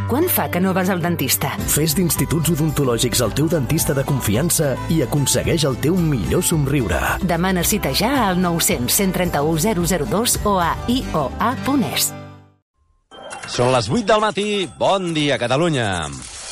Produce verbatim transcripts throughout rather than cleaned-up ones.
Quant fa que no vas al dentista? Fes d'Instituts Odontològics el teu dentista de confiança i aconsegueix el teu millor somriure. Demana cita ja al nou cents, cent trenta-u, zero zero dos o a i o a punt es. Són les vuit del matí. Bon dia, Catalunya.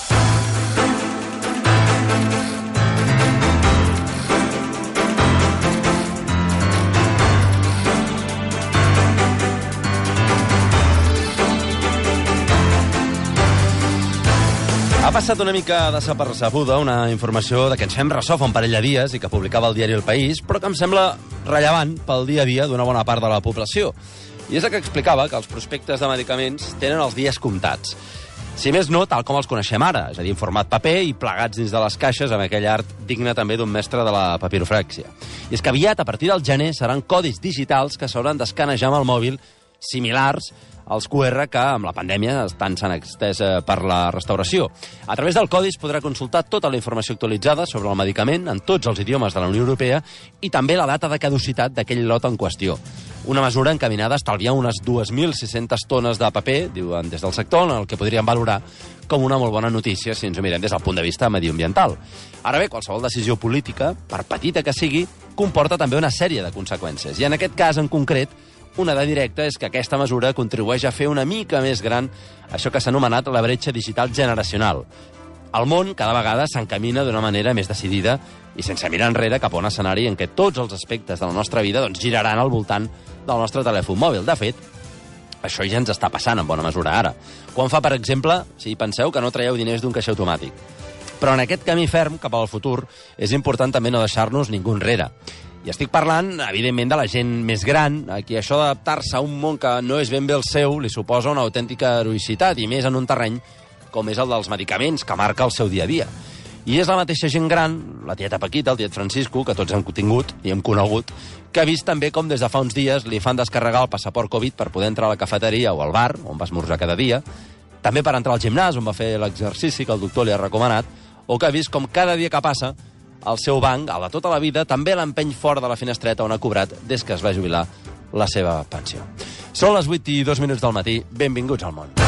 Ha passat una mica desapercebuda una informació de què ens fem ressò fa un parell de dies i que publicava el diari El País, però que em sembla rellevant pel dia a dia d'una bona part de la població. I és el que explicava que els prospectes de medicaments tenen els dies comptats. Si més no, tal com els coneixem ara, és a dir, en format paper i plegats dins de les caixes amb aquell art digne també d'un mestre de la papiroflèxia. I és que aviat, a partir del gener, seran codis digitals que s'hauran d'escanejar amb el mòbil, similars als Q R que amb la pandèmia tant s'han extès per la restauració. A través del codi es podrà consultar tota la informació actualitzada sobre el medicament en tots els idiomes de la Unió Europea i també la data de caducitat d'aquell lot en qüestió. Una mesura encaminada a estalviar unes dues mil sis-centes tones de paper, diuen des del sector, en el que podríem valorar com una molt bona notícia si ens ho mirem des del punt de vista mediambiental. Ara bé, qualsevol decisió política, per petita que sigui, comporta també una sèrie de conseqüències. I en aquest cas, en concret, una de directa és que aquesta mesura contribueix a fer una mica més gran això que s'ha anomenat la bretxa digital generacional. El món cada vegada s'encamina d'una manera més decidida i sense mirar enrere cap a un escenari en què tots els aspectes de la nostra vida doncs, giraran al voltant del nostre telèfon mòbil. De fet, això ja ens està passant en bona mesura ara. Quan fa, per exemple, si penseu que no traieu diners d'un caixer automàtic. Però en aquest camí ferm cap al futur és important també no deixar-nos ningú enrere. I estic parlant, evidentment, de la gent més gran, a qui això d'adaptar-se a un món que no és ben bé el seu li suposa una autèntica heroïcitat, i més en un terreny com és el dels medicaments, que marca el seu dia a dia. I és la mateixa gent gran, la tieta Paquita, el tiet Francisco, que tots hem tingut i hem conegut, que ha vist també com des de fa uns dies li fan descarregar el passaport Covid per poder entrar a la cafeteria o al bar, on va esmorzar cada dia, també per entrar al gimnàs, on va fer l'exercici que el doctor li ha recomanat, o que ha vist com cada dia que passa el seu banc, el de tota la vida, també l'empeny fora de la finestreta on ha cobrat des que es va jubilar la seva pensió. Són les vuit i dos minuts del matí. Benvinguts al món.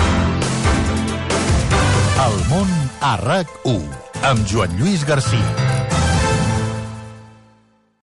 El món a RAC u, amb Joan Lluís Garcia.